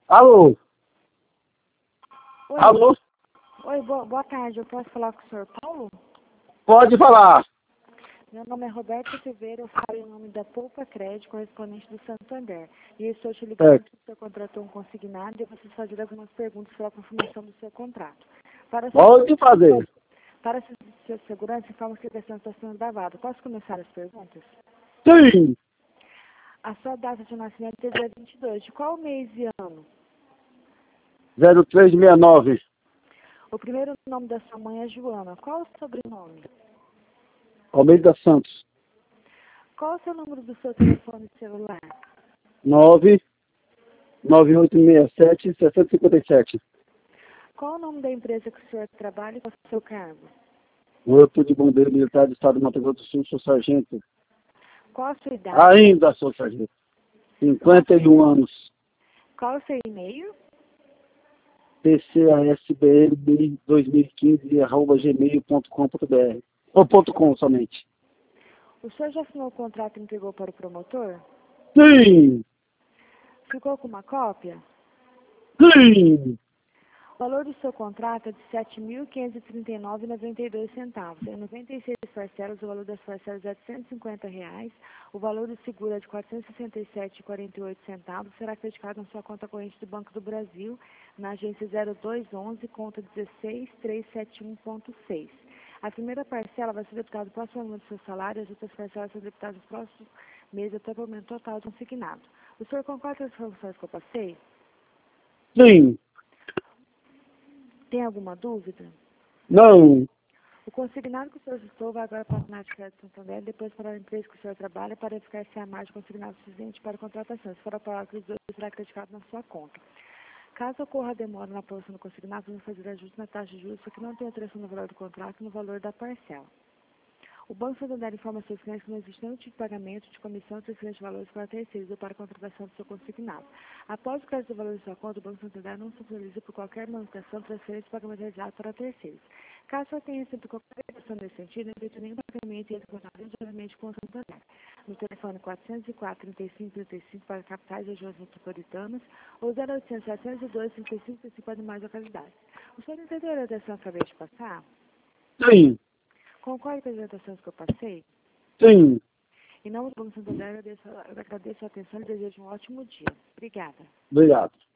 Alô? Oi, Alô? oi, boa tarde. Eu posso falar com o senhor Paulo? Pode falar. Meu nome é Roberto Silveira, eu falo em nome da Poupa Crédito, correspondente do Santander. E eu estou te ligando É, porque o senhor contratou um consignado e eu preciso fazer algumas perguntas para a confirmação do seu contrato. Para pode fazer. sua segurança, informa que a questão está sendo gravada. Posso começar as perguntas? Sim. A sua data de nascimento é dia 22. De qual mês e ano? 0369. O primeiro nome da sua mãe é Joana. Qual o sobrenome? Almeida Santos. Qual o seu número do seu telefone celular? 99867-6057. Qual o nome da empresa que o senhor trabalha e qual é o seu cargo? Corpo de Bombeiro Militar do Estado do Mato Grosso do Sul, sou sargento. Qual a sua idade? Ainda sou sargento. Qual, 51 anos. qual o seu e-mail? tcasbm2015@gmail.com.br. Ou .com somente. O senhor já assinou o contrato e entregou para o promotor? Sim. Ficou com uma cópia? Sim. O valor do seu contrato é de R$ 7.539,92. Em 96 parcelas, o valor das parcelas é de R$ 150. O valor do seguro é de R$ 467,48. Será acreditado na sua conta corrente do Banco do Brasil, na agência 0211, conta 16371.6. A primeira parcela vai ser debitada no próximo ano do seu salário e as outras parcelas serão debitadas nos próximos meses até o momento total do consignado. O senhor concorda com as informações que eu passei? Sim. Tem alguma dúvida? Não. O consignado que o senhor ajustou vai agora para a Nath Crédito Santander, depois para a empresa que o senhor trabalha, para verificar se há mais de consignado suficiente para a contratação. Se for aprovado que os dois, será acreditado na sua conta. Caso ocorra demora na aprovação do consignado, vamos fazer ajuste na taxa de juros, que não tem alteração no valor do contrato e no valor da parcela. O Banco Santander informa aos seus clientes que não existe nenhum tipo de pagamento de comissão ou transferência de valores para terceiros ou para a contratação do seu consignado. Após o crédito do valor de sua conta, o Banco Santander não se autoriza por qualquer manutenção, transferência ou pagamento realizado para terceiros. Caso você tenha recebido qualquer questão nesse sentido, não evite nenhum pagamento e entre em contato diretamente com o Santander. No telefone 404-3535 para capitais e regiões metropolitanas ou 0800-702-3535 para demais localidades. O senhor entendeu a orientação que eu acabei de passar? Sim. Concorda com as orientações que eu passei? Sim. Em nome do Banco Santander, eu agradeço a atenção e desejo um ótimo dia. Obrigada. Obrigado.